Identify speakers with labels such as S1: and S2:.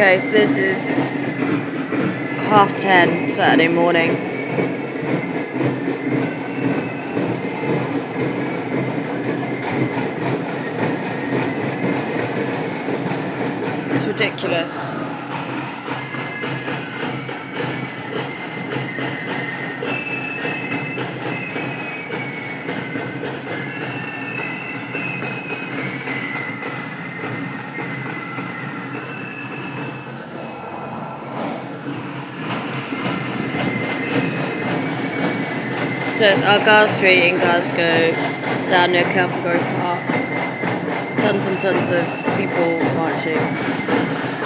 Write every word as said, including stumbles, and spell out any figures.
S1: Okay, so this is half ten Saturday morning. It's ridiculous. So it's Argyle Street in Glasgow, down near Kelvingrove Park. Tons and tons of people marching.